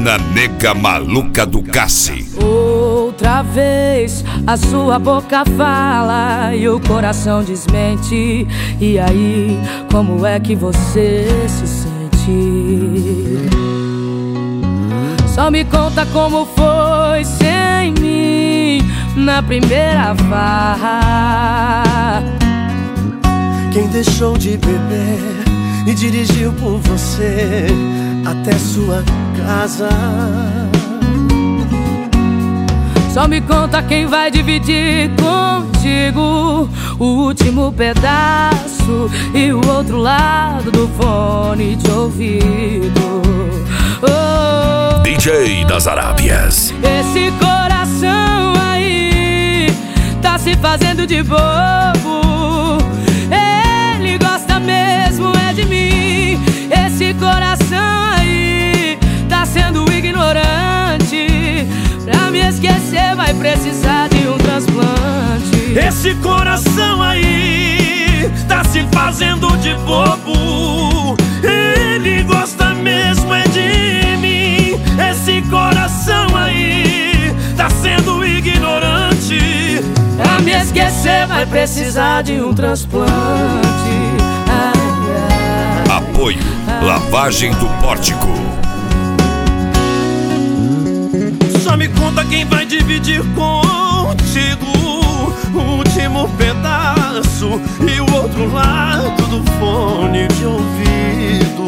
Mina Nega Maluca do Cassi. Outra vez a sua boca fala e o coração desmente. E aí, como é que você se sente? Só me conta como foi sem mim na primeira farra. Quem deixou de beber e dirigiu por você até sua casa? Só me conta quem vai dividir contigo o último pedaço e o outro lado do fone de ouvido. Oh, DJ das Arábias. esse coração aí tá se fazendo de bobo. Ele gosta mesmo é de mim. Esse coração aí tá sendo ignorante. Pra me esquecer vai precisar de um transplante. Esse coração aí tá se fazendo de bobo. Ele gosta mesmo é de mim. Esse coração aí tá sendo ignorante. Pra me esquecer vai precisar de um transplante. Apoio Lavagem do Pórtico. Só me conta quem vai dividir contigo o último pedaço e o outro lado do fone de ouvido.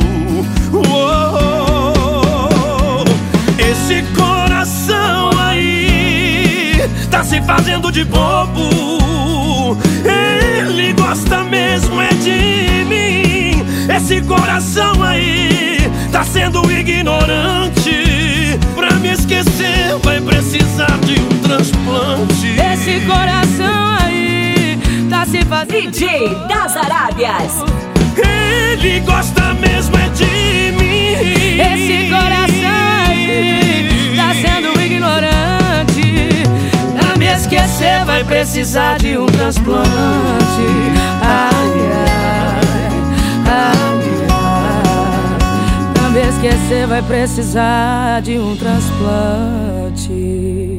Oh, esse coração aí tá se fazendo de bobo. Ele gosta mesmo é de mim. Esse coração aí tá sendo ignorante. Pra me esquecer vai precisar de um transplante. Esse coração aí tá se fazendo DJ das Arábias. Ele gosta mesmo é de mim. Esse coração aí tá sendo ignorante. Pra me esquecer vai precisar de um transplante. Ai, ai, ai, ai. Pra me esquecer vai precisar de um transplante.